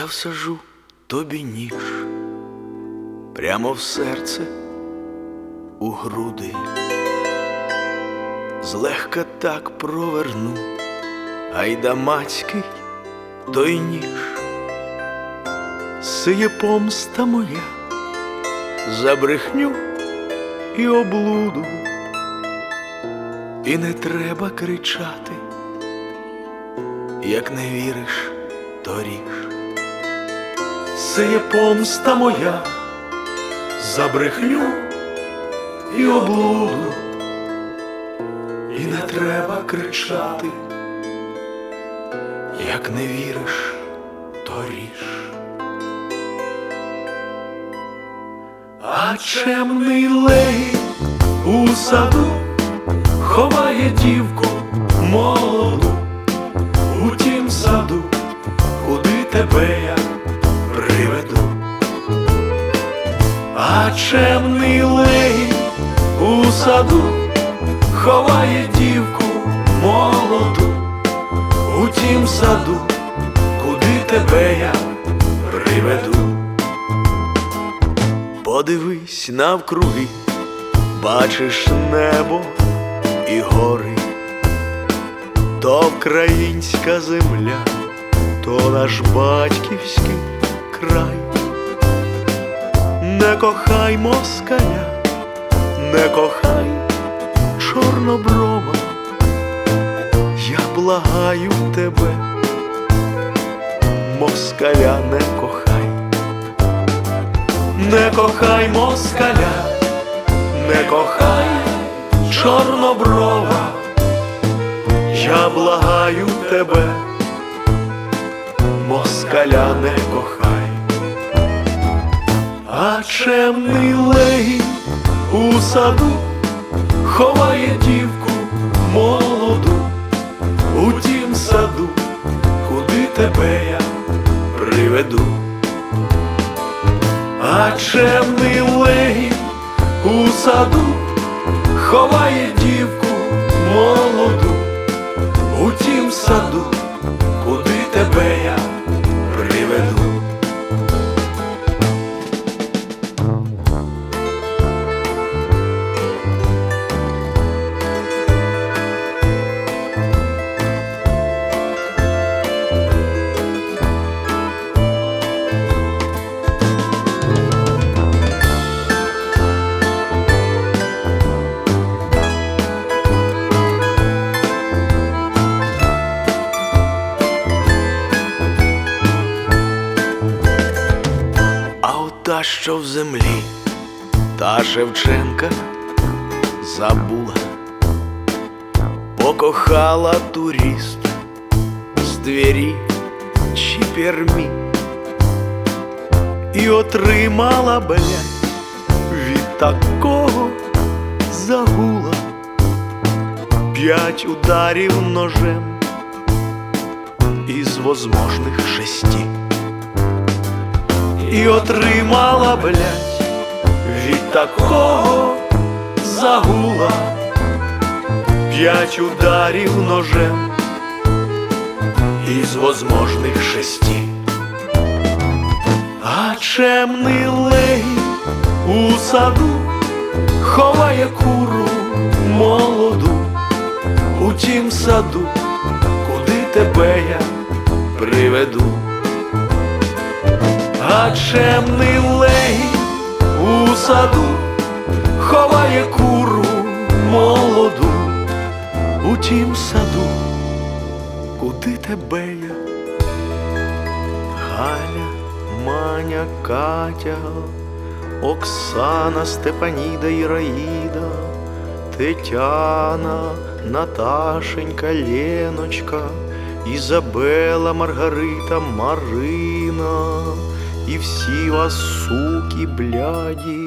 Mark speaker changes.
Speaker 1: Я всажу тобі ніж прямо в серце, у груди, злегка так проверну, гайдамацький той ніж. Сиє помста моя за брехню і облуду, і не треба кричати, як не віриш, то ріж. Сиє помста моя за брехню і облуду, і не треба кричати, як не віриш, то ріж. А чемний лей у саду ховає дівку молоду, у тім саду, куди тебе я приведу. А чемний лей у саду ховає дівку молоду, у тім саду, куди тебе я приведу. Подивись навкруги, бачиш небо і гори, то українська земля, то наш батьківський край. Не кохай москаля, не кохай чорноброва, я благаю тебе, москаля не кохай. Не кохай москаля, не кохай чорноброва, я благаю тебе, москаля не кохай. А чемний лей у саду ховає дівку молоду, у тім саду, куди тебе я приведу. А чемний лей у саду ховає дівку молоду, у тім саду, куди тебе я приведу. Та, що в землі, та Шевченка забула, покохала турист з Твері чи Пермі і отримала, блядь, від такого загула 5 ударів ножем із возможних 6. І отримала, блядь, від такого загула 5 ударів ножем із возможних 6. А чемний лей у саду ховає куру молоду, у тім саду, куди тебе я приведу. А чемний лей у саду ховає куру молоду, у тім саду, куди тебе я. Галя, Маня, Катя, Оксана, Степаніда, Іраїда, Тетяна, Наташенька, Леночка, Ізабела, Маргарита, Марина. І всі вас, суки, бляді,